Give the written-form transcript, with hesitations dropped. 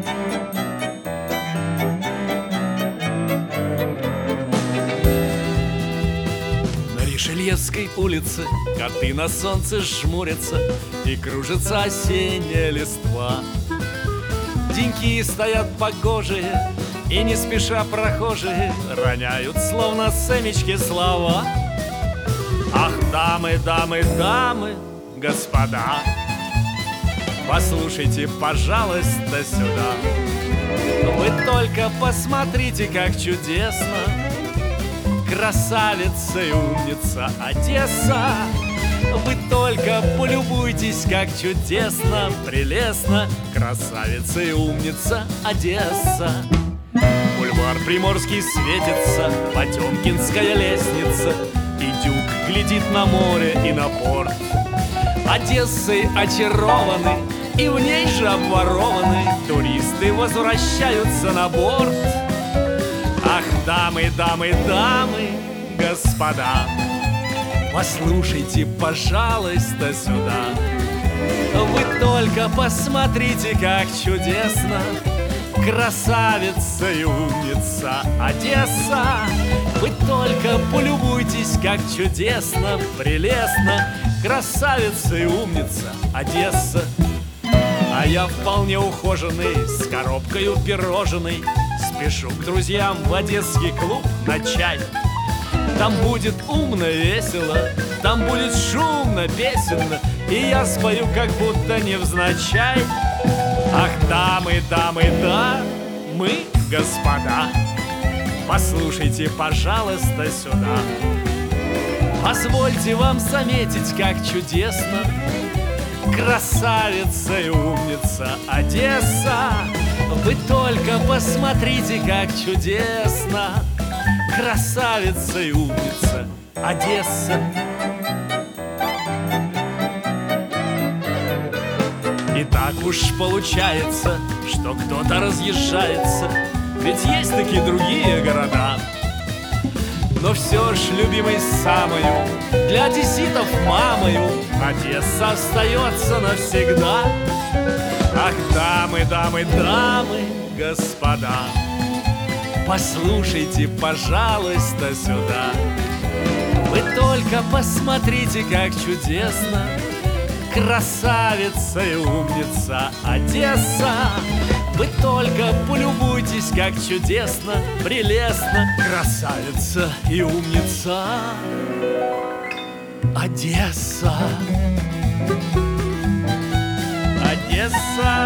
На Ришельевской улице коты на солнце жмурятся, и кружится осенняя листва. Деньки стоят погожие, и не спеша прохожие роняют, словно семечки, слова. Ах, дамы, дамы, дамы, господа, послушайте, пожалуйста, сюда. Вы только посмотрите, как чудесно красавица и умница Одесса. Вы только полюбуйтесь, как чудесно, прелестно красавица и умница Одесса. Бульвар Приморский светится, Потемкинская лестница, и дюк глядит на море и на порт. Одессой очарованы, и в ней же обворованы туристы возвращаются на борт. Ах, дамы, дамы, дамы, господа, послушайте, пожалуйста, сюда. Вы только посмотрите, как чудесно красавица и умница Одесса. Вы только полюбуйтесь, как чудесно, прелестно красавица и умница Одесса. А я вполне ухоженный, с коробкою пирожной, спешу к друзьям в одесский клуб на чай. Там будет умно, весело, там будет шумно, песенно, и я спою, как будто невзначай. Ах, дамы, дамы, дамы, господа, послушайте, пожалуйста, сюда. Позвольте вам заметить, как чудесно красавица и умница Одесса. Вы только посмотрите, как чудесно красавица и умница Одесса. И так уж получается, что кто-то разъезжается, ведь есть такие другие города. Но все ж, любимой самою, для одесситов мамою, Одесса остается навсегда. Ах, дамы, дамы, дамы, господа, послушайте, пожалуйста, сюда. Вы только посмотрите, как чудесно красавица и умница Одесса. Вы только полюбуйтесь, как чудесно, прелестно красавица и умница Одесса. Одесса.